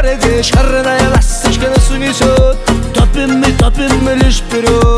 летишь, шарная ласточка нас унесет. Топим мы лишь вперед.